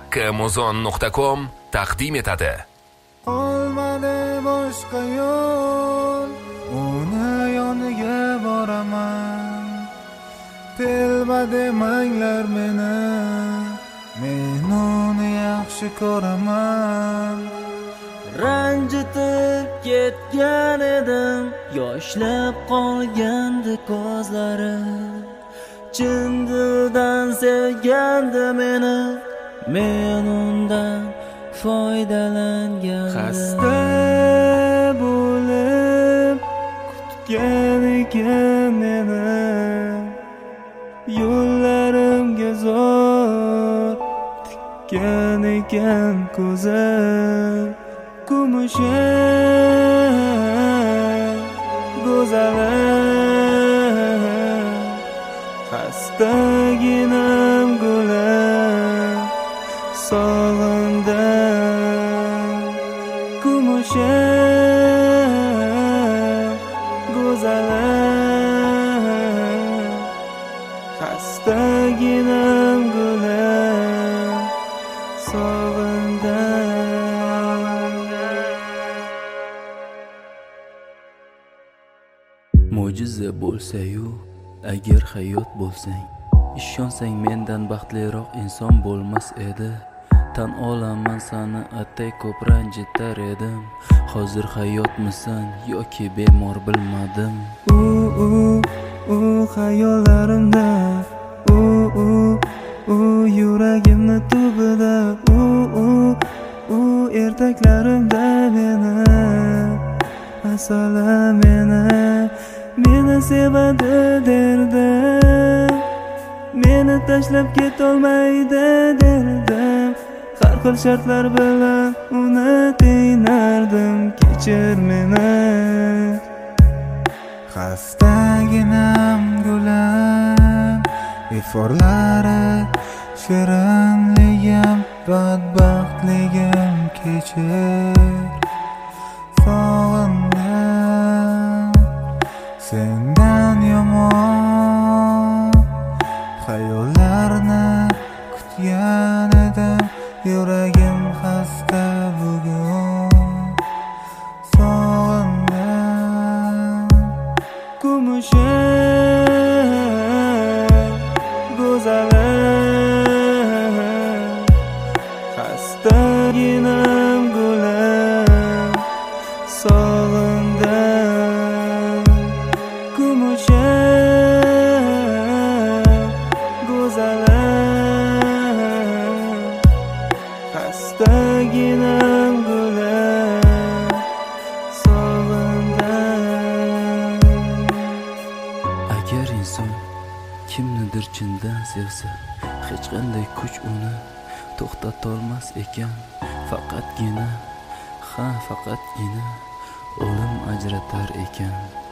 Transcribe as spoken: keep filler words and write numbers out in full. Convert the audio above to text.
Amazon nuqta com taqdim etadi. Qolmadi boshqa yo'l, uni yoniga boraman. Telba demanglar meni, men uni yaxshi ko'raman. Ranjitib ketgan edim, yoshlab qolgandi ko'zlari. Chin dildan sevgandi meni, men undan foydalangandim. Xasta bo'lib kutgan ekan meni, yo'llarimga zo'r tikkan ekan ko'zi. Kumushi go'zali, xastaginam gulim, sog'indim. Kumushi go'zali, xastaginam gulim, sog'indim. Mo'jiza bo'lsa-yu, agar hayot bo'lsang, ishonsang mendan baxtliroq inson bo'lmas edi. Tan olaman seni atay ko'p ranjitar edim. Hozir hayotmisan yoki bemor bilmadim. U u u xayollarimda, u u u yuragimni tubida, u u u ertaklarimda meni, asala meni, meni sevadi derdim, meni tashlab ketolmaydi derdim. Har xil shartlar bilan uni qiynardim, kechir meni. Xastaginam gulam, iforlari shirinligim, badbaxtligim kechir. Sog'indim sendan yomon, xayollarni kutgan edim, yuragim xasta bugun. Sog'indim kumushi go'zali, xastaginam gulim, sog'indim. Kumushi go'zali, xastaginam gulim, sog'indim. Agar inson kimnidir chindan sevsa, hech qanday kuch uni to'xtatolmas ekan. Faqatgina, ha faqatgina o'lim ajratar ekan.